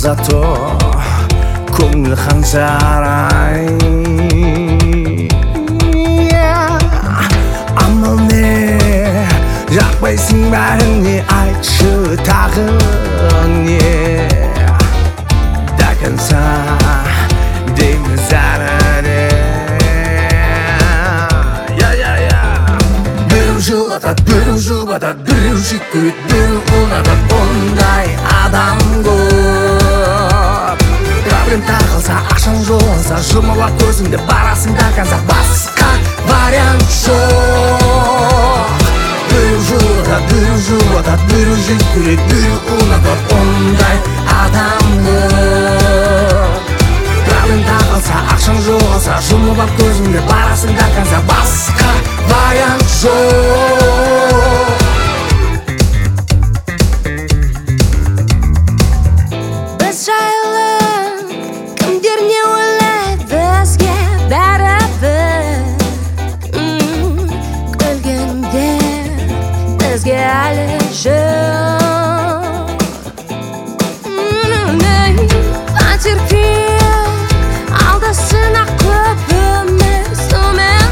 зато көңіл хан сарай. Амал не, жақпайсың бәріне, айтшы тағы не. До конца дейміз әрі. Біреу жылатады, біреу жұбатады, біреу жек көреді, біреу ұнатады, ондай адам көп. Проблем тағылса, ақшаң жоғалса, жұмып ап көзіңді барасың до конца, басқа вариант жоқ. Біреу жылатады, біреу жұбатады, біреу жек көреді, біреу ұнатады, ондай адам көп. Проблем тағылса, ақшаң жоғалса, жұмып ап көзіңді барасың до конца, басқа вариант жоқ. Біз жайлы кімдер не ойлайды, бізге бәрібір. Күлгендер бізге әлі жоқ. Потерпи, алдасын ақ көп өмірсімен.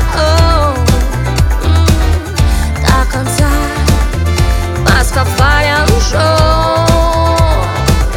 До конца басқа вариант жоқ.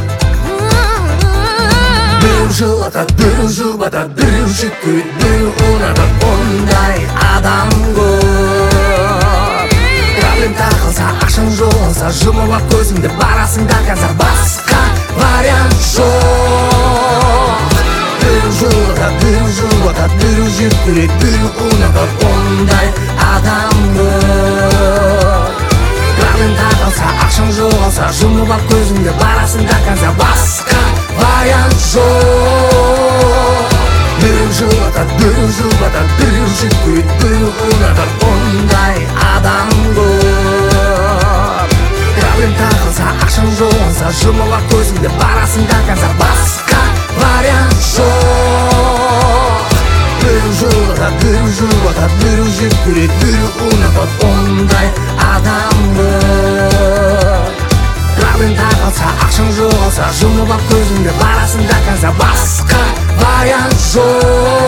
Біреу жылатады, біреу жұбатады, біреу жек көреді, біреу ұнатады, ондай адам көп. Проблем тағылса, ақшаң жоғалса, жұмып ап көзіңді барасың до конца, басқа вариант жоқ. Біреу жылатады, біреу жұбатады, біреу жек көреді, біреу ұнатады, ондай адам көп. Проблем тағылса, ақшаң жоғалса, жұмып ап көзіңді барасың до конца, басқа вариант жоқ. Біреу жылатады, біреу жұбатады, біреу жек көреді, біреу ұнатады, ондай адам көп. Проблем тағылса, ақшаң жоғалса, жұмып ап көзіңді барасың до конца, басқа вариант жоқ. Біреу жылатады, біреу жұбатады, біреу жек көреді, біреу ұнатады, ондай адам көп. Проблем тағылса, ақшаң жоғалса, жұмып ап көзіңді барасың до конца, басқа вариант жоқ.